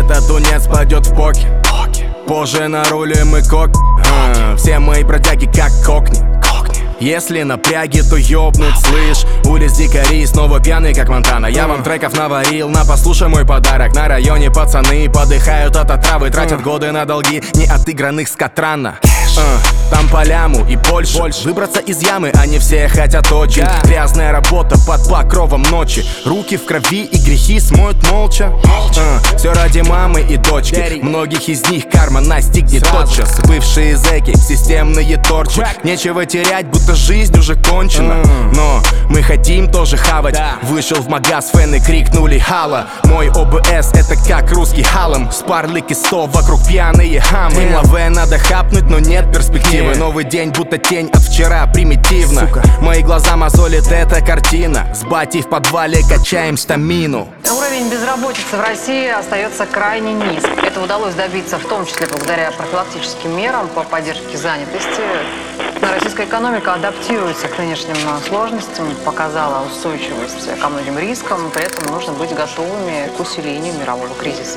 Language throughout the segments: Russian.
этот тунец пойдет в поки. Позже нарулим и коки. Все мои бродяги как кокни. Если напряги, то ёбнуть, слышь. Улиц дикари, снова пьяный, как Монтана. Я вам треков наварил, на послушай мой подарок. На районе пацаны подыхают от отравы, тратят годы на долги неотыгранных скотрана. Там по ляму и больше. Выбраться из ямы, они все хотят очень. Грязная работа под покровом ночи. Руки в крови и грехи смоют молча. Все ради мамы и дочки. Многих из них карма настигнет тотчас. Бывшие зэки, системные торчи. Нечего терять, будто жизнь уже кончена. Но мы хотим тоже хавать. Вышел в магаз, фэны крикнули хала. Мой ОБС это как русский халам. Спарлики 100, вокруг пьяные хамы. Им лаве надо хапнуть, но нет перспективы. Новый день, будто тень от вчера, примитивно. Мои глаза мозолит эта картина. С батей в подвале качаем стамину. Уровень безработицы в России остается крайне низким. Это удалось добиться в том числе благодаря профилактическим мерам по поддержке занятости. Российская экономика адаптируется к нынешним сложностям, показала устойчивость ко многим рискам, при этом нужно быть готовыми к усилению мирового кризиса.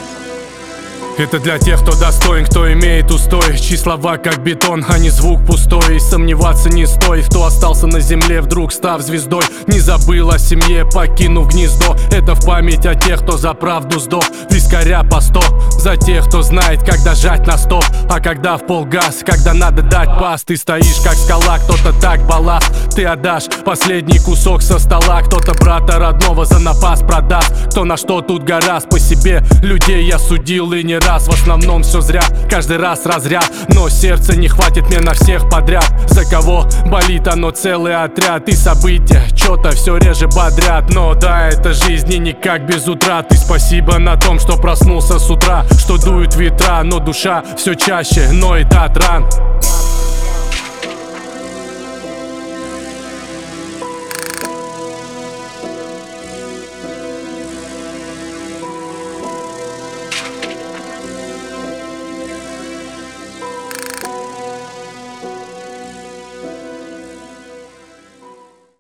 Это для тех, кто достоин, кто имеет устой. Чьи слова как бетон, а не звук пустой. Сомневаться не стоит, кто остался на земле, вдруг став звездой. Не забыл о семье, покинув гнездо. Это в память о тех, кто за правду сдох. Вискаря по 100, за тех, кто знает, когда жать на стоп. А когда в полгаз, когда надо дать пас. Ты стоишь как скала, кто-то так балласт. Ты отдашь последний кусок со стола. Кто-то брата родного за напас продаст. Кто на что тут гораст, по себе людей я судил и не раз. В основном все зря, каждый раз разряд. Но сердца не хватит мне на всех подряд. За кого болит оно целый отряд. И события чё-то все реже бодрят. Но да, это жизнь и никак без утрат. И спасибо на том, что проснулся с утра. Что дуют ветра, но душа все чаще ноет от ран.